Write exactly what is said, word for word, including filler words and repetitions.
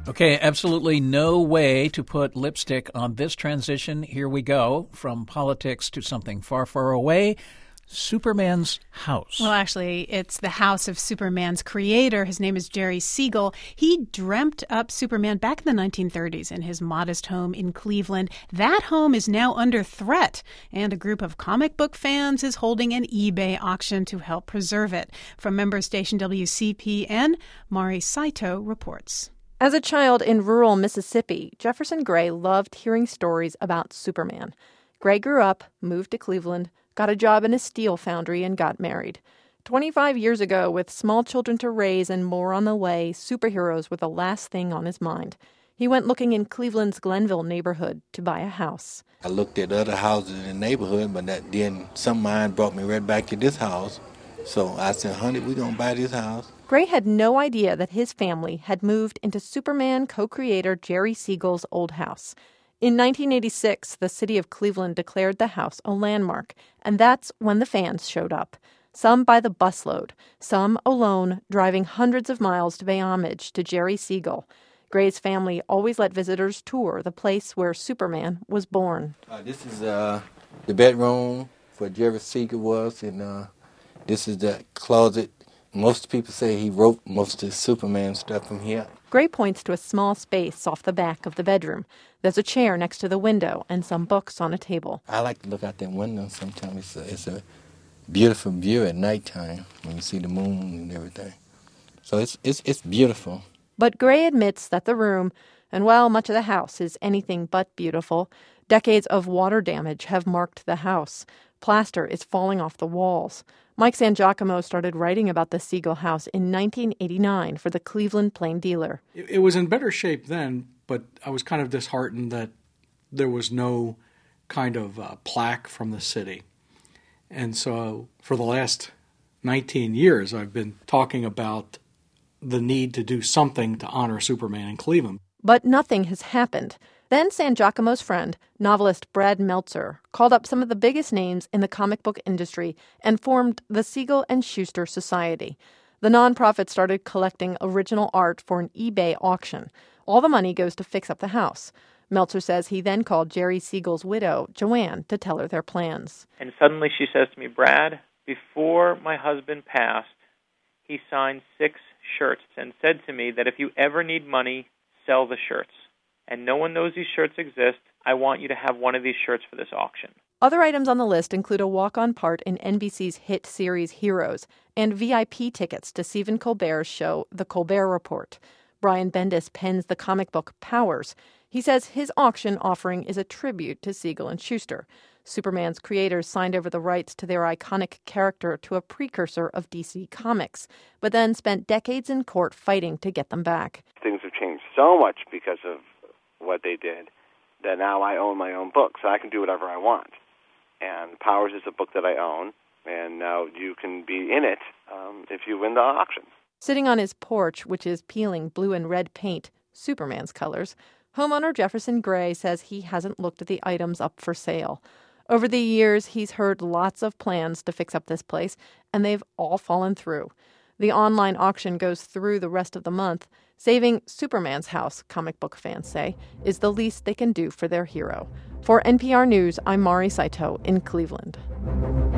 Okay, absolutely no way to put lipstick on this transition. Here we go. From politics to something far, far away. Superman's house. Well, actually, it's the house of Superman's creator. His name is Jerry Siegel. He dreamt up Superman back in the nineteen thirties in his modest home in Cleveland. That home is now under threat, and a group of comic book fans is holding an eBay auction to help preserve it. From member station W C P N, Mari Saito reports. As a child in rural Mississippi, Jefferson Gray loved hearing stories about Superman. Gray grew up, moved to Cleveland, got a job in a steel foundry, and got married. twenty-five years ago, with small children to raise and more on the way, superheroes were the last thing on his mind. He went looking in Cleveland's Glenville neighborhood to buy a house. I looked at other houses in the neighborhood, but that then some mind brought me right back to this house. So I said, honey, we're going to buy this house. Gray had no idea that his family had moved into Superman co-creator Jerry Siegel's old house. In nineteen eighty-six, the city of Cleveland declared the house a landmark, and that's when the fans showed up. Some by the busload, some alone, driving hundreds of miles to pay homage to Jerry Siegel. Gray's family always let visitors tour the place where Superman was born. Uh, this is uh, the bedroom where Jerry Siegel was, and uh, this is the closet. Most people say he wrote most of the Superman stuff from here. Gray points to a small space off the back of the bedroom. There's a chair next to the window and some books on a table. I like to look out that window sometimes. It's a, it's a beautiful view at nighttime when you see the moon and everything. So it's it's it's beautiful. But Gray admits that the room, and well, much of the house, is anything but beautiful. Decades of water damage have marked the house. Plaster is falling off the walls. Mike Sangiacomo started writing about the Siegel house in nineteen eighty-nine for the Cleveland Plain Dealer. It, it was in better shape then, but I was kind of disheartened that there was no kind of uh, plaque from the city. And so for the last nineteen years, I've been talking about the need to do something to honor Superman in Cleveland. But nothing has happened. Then Sangiacomo's friend, novelist Brad Meltzer, called up some of the biggest names in the comic book industry and formed the Siegel and Schuster Society. The nonprofit started collecting original art for an eBay auction. All the money goes to fix up the house. Meltzer says he then called Jerry Siegel's widow, Joanne, to tell her their plans. And suddenly she says to me, Brad, before my husband passed, he signed six shirts and said to me that if you ever need money, sell the shirts. And no one knows these shirts exist. I want you to have one of these shirts for this auction. Other items on the list include a walk-on part in N B C's hit series Heroes and V I P tickets to Stephen Colbert's show The Colbert Report. Brian Bendis pens the comic book Powers. He says his auction offering is a tribute to Siegel and Schuster. Superman's creators signed over the rights to their iconic character to a precursor of D C Comics, but then spent decades in court fighting to get them back. Things have changed so much because of what they did that now I own my own book, so I can do whatever I want. And Powers is a book that I own, and now you can be in it um, if you win the auction. Sitting on his porch, which is peeling blue and red paint, Superman's colors, homeowner Jefferson Gray says he hasn't looked at the items up for sale. Over the years, he's heard lots of plans to fix up this place, and they've all fallen through. The online auction goes through the rest of the month. Saving Superman's house, comic book fans say, is the least they can do for their hero. For N P R News, I'm Mari Saito in Cleveland.